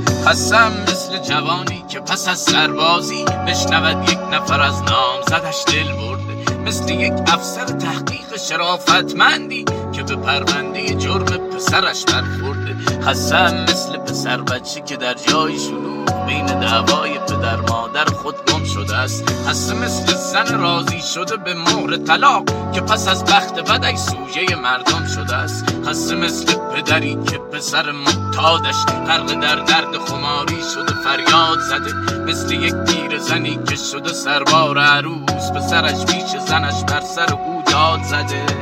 خستم مثل جوانی که پس از سربازی بشنود یک نفر از نام زدش دل برده، مثل یک افسر تحقیق شرافتمندی که به پرونده جرم پسرش برخورده. خستم مثل پسر بچه که در جای شلوغ بین دعوای پدر مادر خود گم شده است. خسته مثل زن راضی شده به مهر طلاق که پس از بخت بدش سوژه مردم شده است. خسته مثل پدری که پسر معتادش غرق در درد خماری شده فریاد زده، مثل یک پیر زنی که شده سربار عروس پسرش پیش زنش بر سر او داد زده.